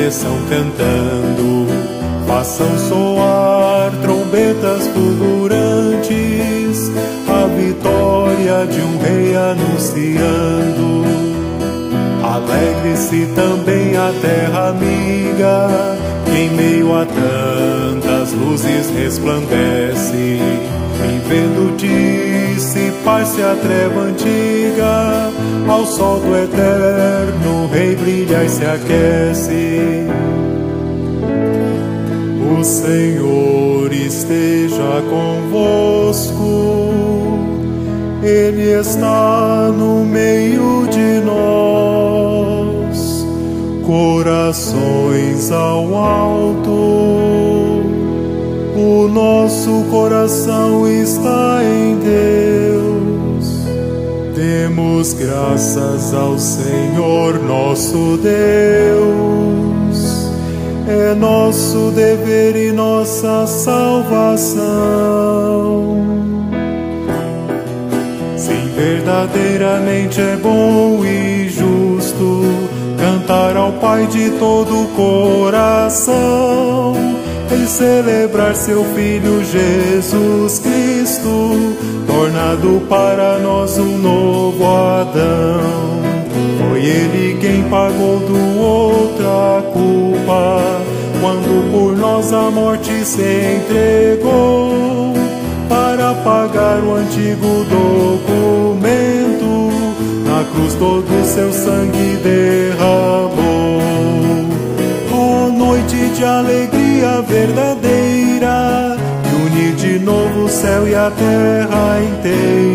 desçam cantando, façam soar trombetas fulgurantes, a vitória de um rei anunciando. Alegre-se também a terra amiga, que em meio a tantas luzes resplandece. Vivendo dissipar-se a treva antiga, ao sol do eterno Rei brilha e se aquece. O Senhor esteja convosco, Ele está no meio de nós. Corações ao alto, o nosso coração está em Deus. Demos graças ao Senhor nosso Deus, é nosso dever e nossa salvação. Sim, verdadeiramente é bom e justo cantar ao Pai de todo o coração e celebrar seu Filho Jesus Cristo, tornado para nós um novo Adão. Foi Ele quem pagou do outro a culpa, quando por nós a morte se entregou, para pagar o antigo documento, na cruz todo o seu sangue derramou. Ó noite de alegria verdadeira, que une de novo o céu e a terra inteira.